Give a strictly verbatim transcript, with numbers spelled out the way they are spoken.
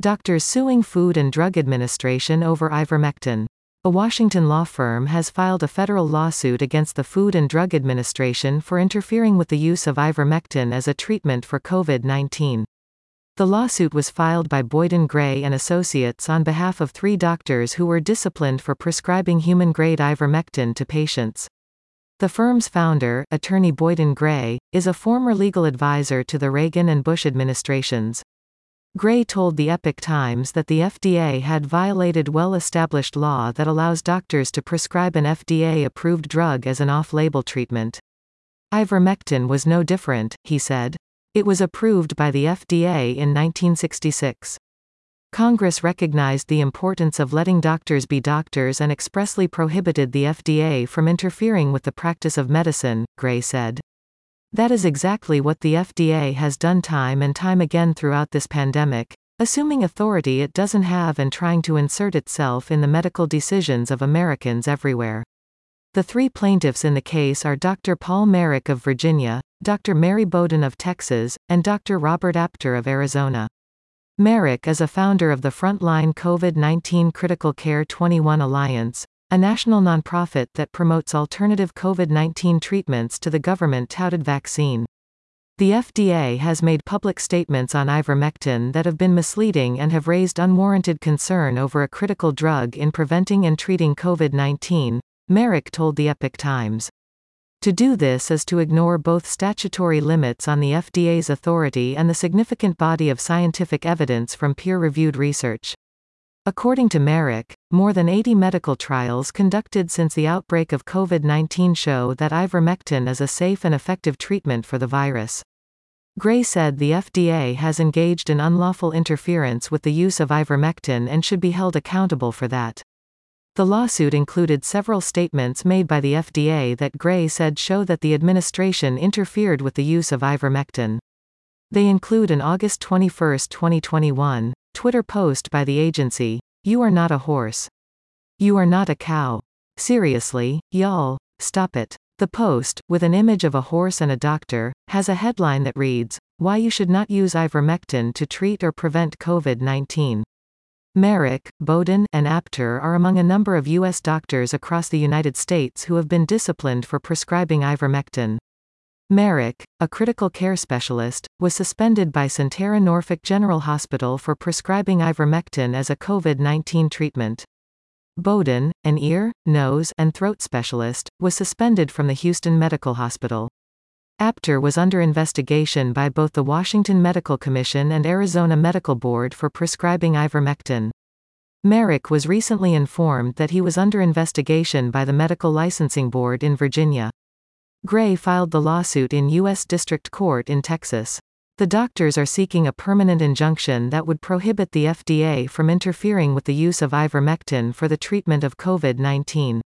Doctors suing Food and Drug Administration over ivermectin. A Washington law firm has filed a federal lawsuit against the Food and Drug Administration for interfering with the use of ivermectin as a treatment for COVID nineteen. The lawsuit was filed by Boyden Gray and Associates on behalf of three doctors who were disciplined for prescribing human-grade ivermectin to patients. The firm's founder, attorney Boyden Gray, is a former legal advisor to the Reagan and Bush administrations. Gray told the Epoch Times that the F D A had violated well-established law that allows doctors to prescribe an F D A-approved drug as an off-label treatment. Ivermectin was no different, he said. It was approved by the F D A in nineteen sixty-six. Congress recognized the importance of letting doctors be doctors and expressly prohibited the F D A from interfering with the practice of medicine, Gray said. That is exactly what the F D A has done time and time again throughout this pandemic, assuming authority it doesn't have and trying to insert itself in the medical decisions of Americans everywhere. The three plaintiffs in the case are Doctor Paul Marik of Virginia, Doctor Mary Bowden of Texas, and Doctor Robert Apter of Arizona. Marik is a founder of the Frontline COVID nineteen Critical Care twenty-one Alliance, a national nonprofit that promotes alternative COVID nineteen treatments to the government-touted vaccine. The F D A has made public statements on ivermectin that have been misleading and have raised unwarranted concern over a critical drug in preventing and treating COVID nineteen, Marik told the Epoch Times. To do this is to ignore both statutory limits on the F D A's authority and the significant body of scientific evidence from peer-reviewed research. According to Marik, more than eighty medical trials conducted since the outbreak of COVID nineteen show that ivermectin is a safe and effective treatment for the virus. Gray said the F D A has engaged in unlawful interference with the use of ivermectin and should be held accountable for that. The lawsuit included several statements made by the F D A that Gray said show that the administration interfered with the use of ivermectin. They include an August twenty-first, twenty twenty-one, Twitter post by the agency, "You are not a horse. You are not a cow. Seriously, y'all, stop it." The post, with an image of a horse and a doctor, has a headline that reads, "Why you should not use ivermectin to treat or prevent COVID nineteen. Marik, Bowden, and Apter are among a number of U S doctors across the United States who have been disciplined for prescribing ivermectin. Marik, a critical care specialist, was suspended by Sentara Norfolk General Hospital for prescribing ivermectin as a COVID nineteen treatment. Bowden, an ear, nose, and throat specialist, was suspended from the Houston Medical Hospital. Apter was under investigation by both the Washington Medical Commission and Arizona Medical Board for prescribing ivermectin. Marik was recently informed that he was under investigation by the Medical Licensing Board in Virginia. Gray filed the lawsuit in U S District Court in Texas. The doctors are seeking a permanent injunction that would prohibit the F D A from interfering with the use of ivermectin for the treatment of COVID nineteen.